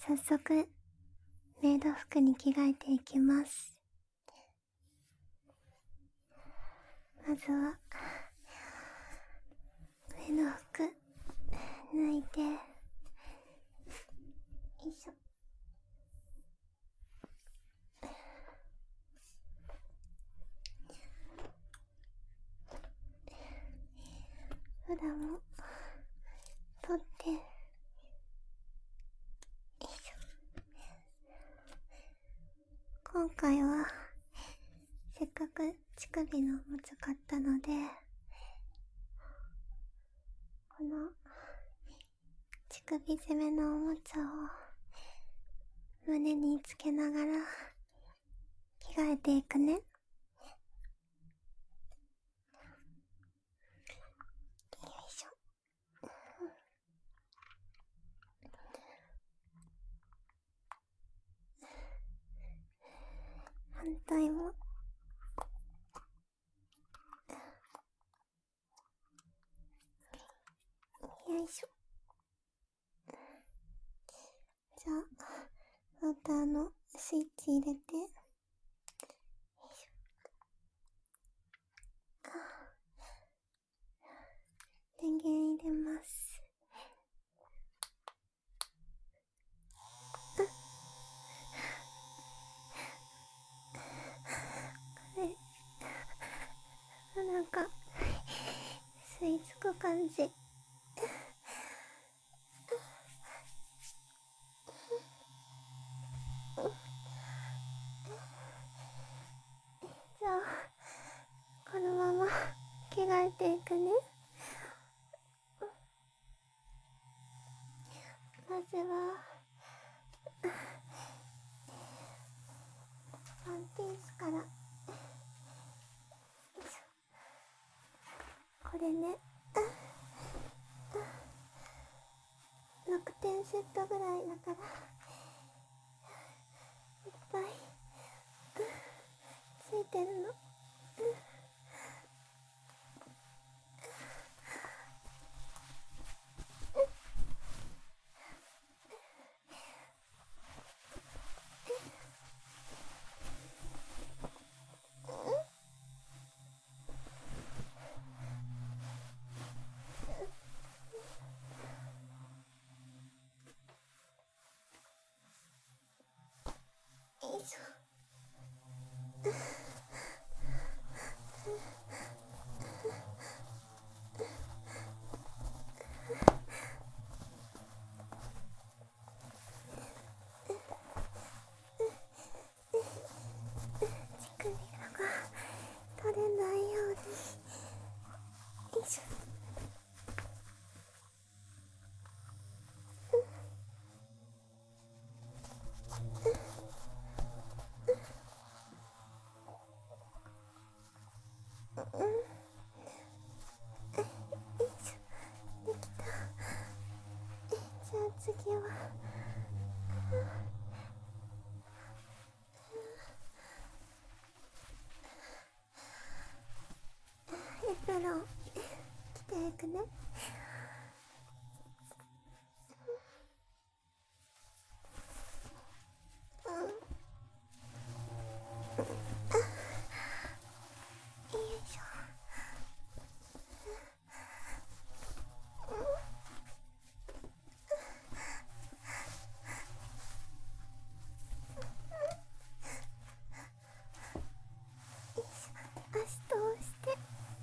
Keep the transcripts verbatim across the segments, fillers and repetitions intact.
早速メイド服に着替えていきます。まずは上の服脱いで、よいしょ。普段も取って、よいしょ。今回はせっかく乳首のおもちゃ買ったので、この乳首攻めのおもちゃを胸につけながら着替えていくね。よいしょ。反対も。よいしょ。じゃあモーターのスイッチ入れて、よいしょ。電源入れます。これなんか吸い付く感じ。じゃあこのまま着替えていくね。まずはワンピースから。よいしょ。これね、ろくてんセットぐらいだからいっぱいついてるの。よいしょ。乳首が取れないように。よいしょ。うん、よいしょ。できた。じゃあ次はエプロン着ていくね。うん、よいしょ。足通して、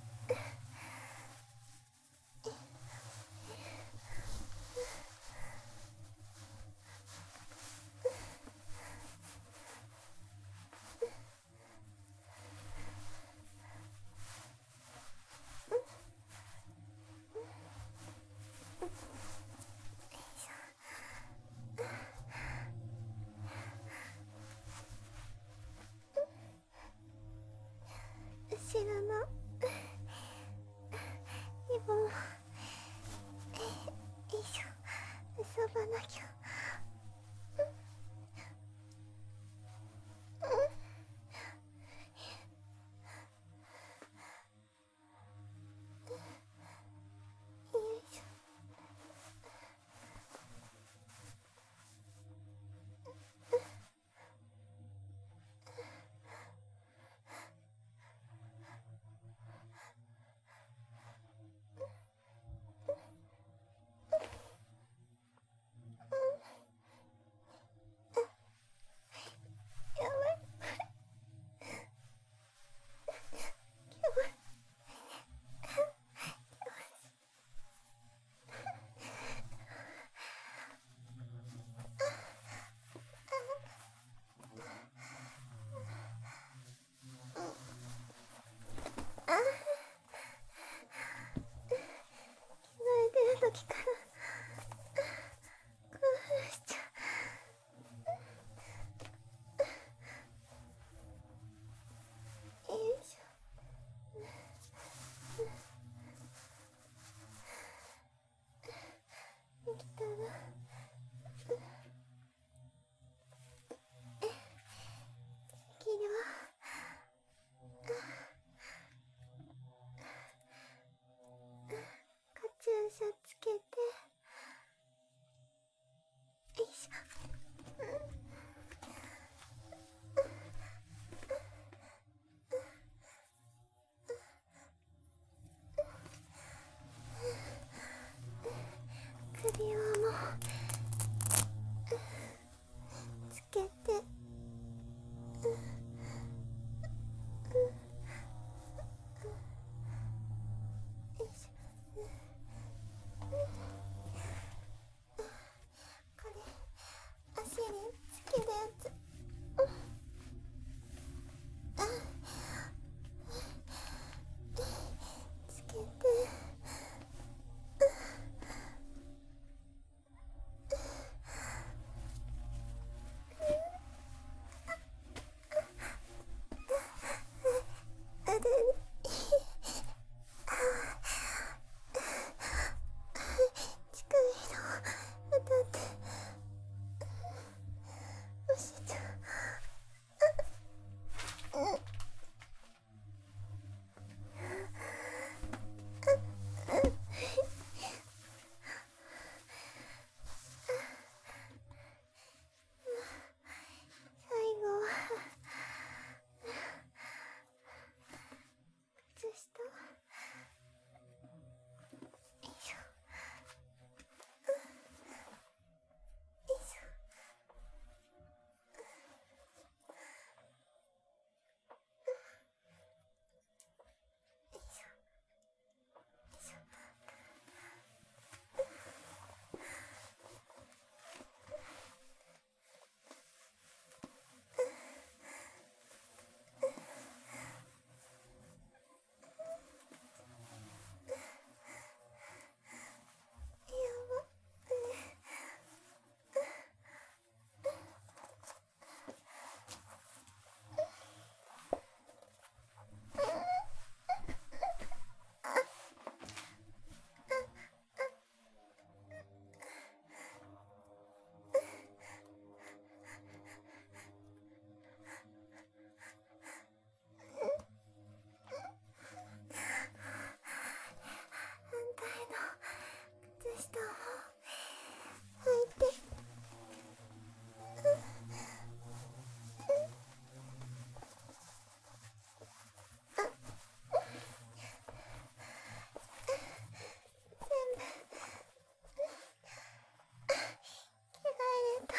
後ろのリボン、よいしょ。結ばなきゃ。よいしょ。 首輪もつけて、うんうんよいしょ、うんうんこれ足につけるやつ、うんつけて、あれ近いの当たって押しちゃう、うん最後は靴下、よいしょ、よいしょ、よいしょ、よいしょ、やばね、反対の靴下を履いて、全部着替えれた。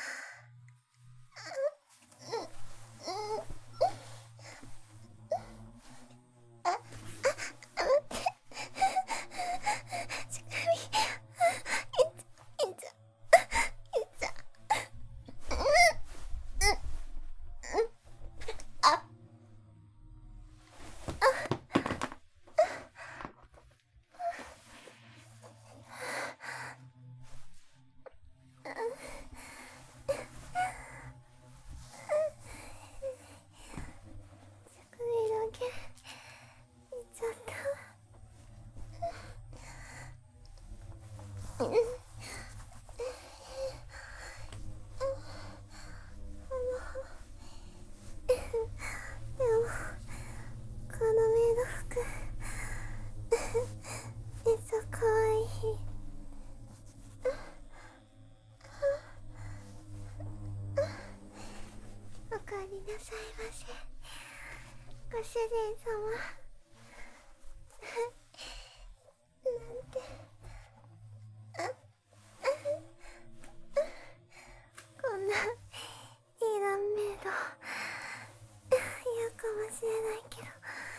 あ、あ、あ、待って。乳首、いっちゃ、いっちゃ、いっちゃ。うん、うん、うん。あ、乳首だけいっちゃった。うん。でもこのメイド服めっちゃかわいい。おかえりなさいませ、ご主人様。なんて、あ、こんないいランメイド嫌かもしれないけど、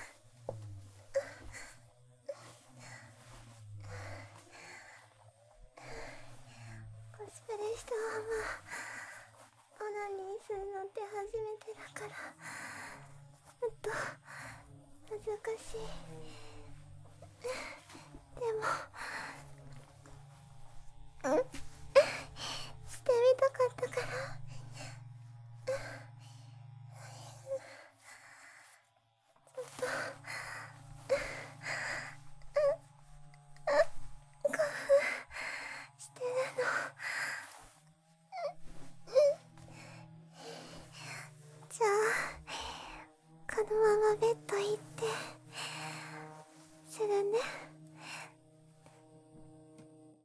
コスプレしたままオナニーするのって初めてだから、ちょっと恥ずかしい。でも